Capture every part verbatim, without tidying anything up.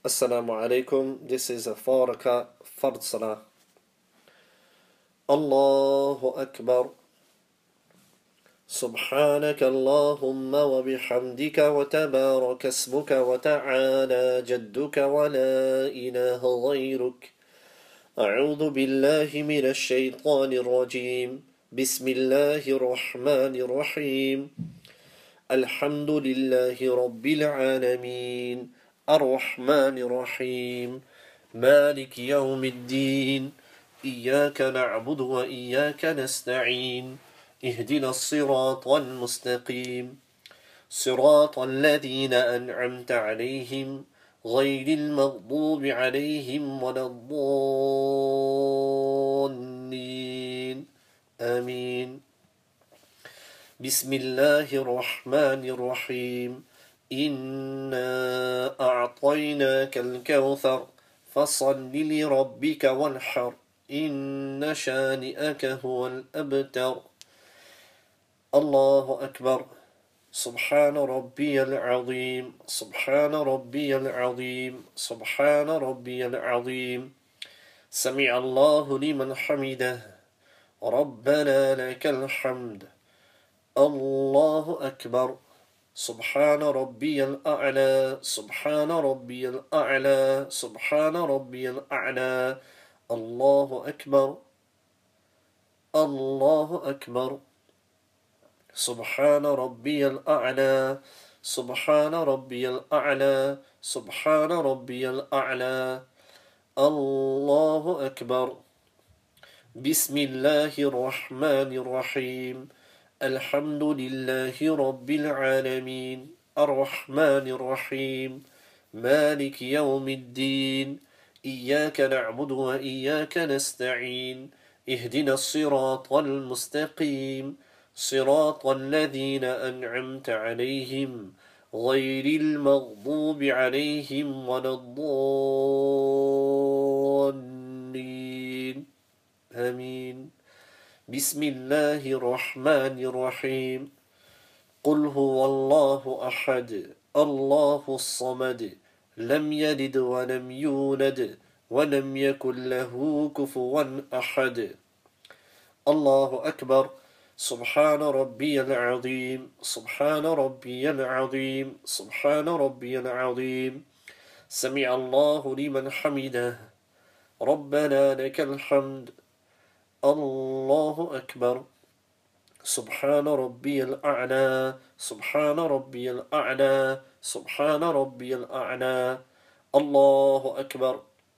Assalamu alaikum. This is a four rak'ah fard salah. Allahu Akbar. سبحانك اللهم وبحمدك وتبارك اسمك وتعالى جدك ولا إله غيرك. أعوذ بالله من الشيطان الرجيم. بسم الله الرحمن الرحيم. الحمد لله رب العالمين الرحمن الرحيم مالك يوم الدين إياك نعبد وإياك نستعين اهدنا الصراط المستقيم صراط الذين أنعمت عليهم غير المغضوب عليهم ولا الضالين آمين. بسم الله الرحمن الرحيم. إنا أعطيناك الكوثر فصل لربك وانحر إن شانئك هو الأبتر. الله أكبر. سبحان ربي العظيم سبحان ربي العظيم سبحان ربي العظيم. سمع الله لمن حمده ربنا لك الحمد. الله أكبر. سبحان ربي الأعلى سبحان ربي الأعلى سبحان ربي الأعلى. الله أكبر الله أكبر. سبحان ربي الأعلى سبحان ربي الأعلى سبحان ربي الأعلى. الله أكبر. بسم الله الرحمن الرحيم. الحمد لله رب العالمين الرحمن الرحيم مالك يوم الدين إياك نعبد وإياك نستعين اهدنا الصراط المستقيم صراط الذين أنعمت عليهم غير المغضوب عليهم ولا الضالين آمين. بسم الله الرحمن الرحيم. قل هو الله أحد الله الصمد لم يلد ولم يولد ولم يكن له كفوا أحد. الله أكبر. سبحان ربي العظيم سبحان ربي العظيم سبحان ربي العظيم. سمع الله لمن حمده ربنا لك الحمد. الله أكبر. سبحان ربي الأعلى سبحان ربي الأعلى سبحان ربي الأعلى. الله أكبر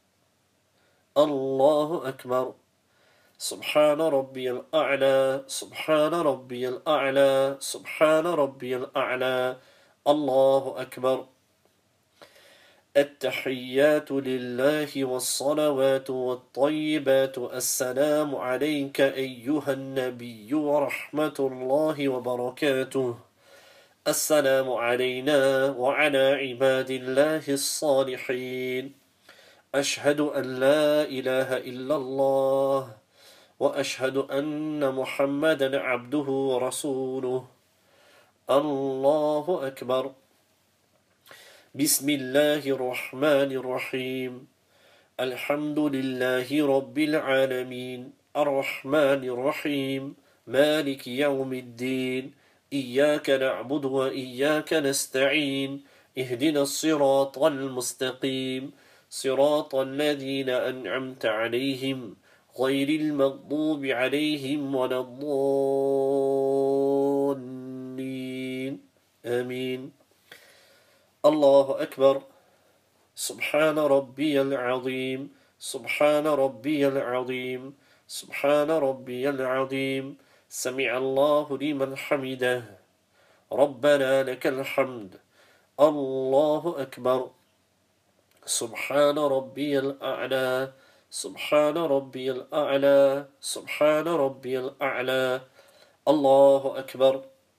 الله أكبر. سبحان ربي الأعلى سبحان ربي الأعلى سبحان ربي الأعلى. الله أكبر. التحيات لله والصلوات والطيبات. السلام عليك أيها النبي ورحمة الله وبركاته. السلام علينا وعلى عباد الله الصالحين. أشهد أن لا إله إلا الله وأشهد أن محمدا عبده ورسوله. الله أكبر. بسم الله الرحمن الرحيم. الحمد لله رب العالمين الرحمن الرحيم مالك يوم الدين إياك نعبد وإياك نستعين اهدنا الصراط المستقيم صراط الذين أنعمت عليهم غير المغضوب عليهم ولا الضالين آمين. الله أكبر. سبحان ربي العظيم سبحان ربي العظيم سبحان ربي العظيم. سمع الله لمن حمده ربنا لك الحمد. الله أكبر. سبحان ربي الأعلى سبحان ربي الأعلى سبحان ربي الأعلى. الله أكبر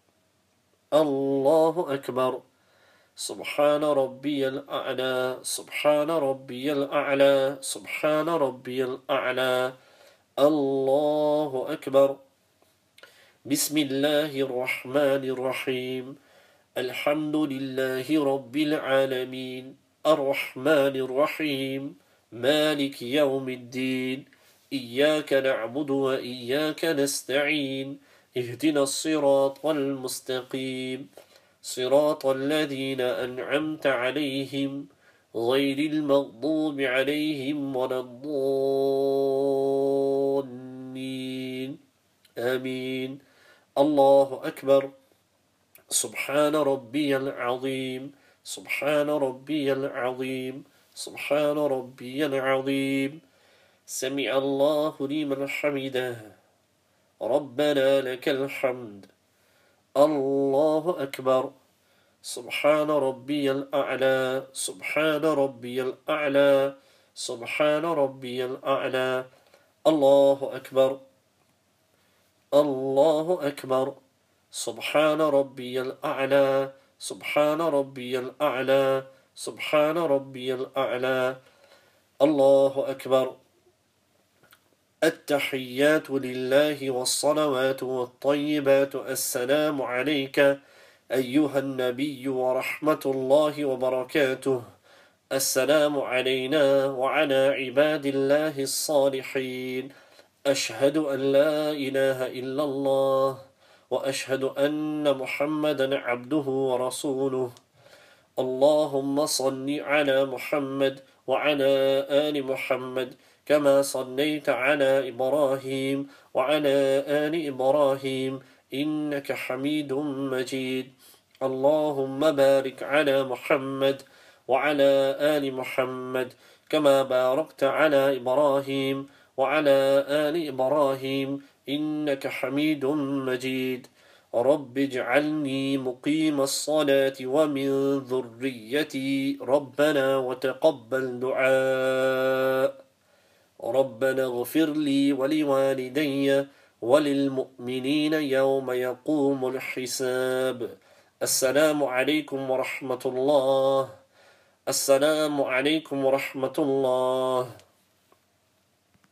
الله أكبر. سبحان ربي الأعلى سبحان ربي الأعلى سبحان ربي الأعلى. الله أكبر. بسم الله الرحمن الرحيم. الحمد لله رب العالمين الرحمن الرحيم مالك يوم الدين إياك نعبد وإياك نستعين اهدنا الصراط المستقيم صراط الذين أنعمت عليهم غير المغضوب عليهم ولا الضالين آمين. الله أكبر. سبحان ربي العظيم سبحان ربي العظيم سبحان ربي العظيم سمع الله لمن حمده ربنا لك الحمد. الله أكبر. سبحان ربي الأعلى سبحان ربي الأعلى سبحان ربي الأعلى. الله أكبر. الله أكبر. سبحان ربي الأعلى سبحان ربي الأعلى سبحان ربي الأعلى. الله أكبر. التحيات لله والصلوات والطيبات السلام عليك أيها النبي ورحمة الله وبركاته. السلام علينا وعلى عباد الله الصالحين. أشهد أن لا إله إلا الله وأشهد أن محمدا عبده ورسوله. اللهم صل على محمد وعلى آل محمد كما صليت على إبراهيم وعلى آل إبراهيم إنك حميد مجيد. اللهم بارك على محمد وعلى آل محمد كما باركت على إبراهيم وعلى آل إبراهيم إنك حميد مجيد. رب اجعلني مقيم الصلاة ومن ذريتي ربنا وتقبل دعاء. ربنا اغفر لي ولوالدي وللمؤمنين يوم يقوم الحساب. السلام عليكم ورحمة الله. السلام عليكم ورحمة الله.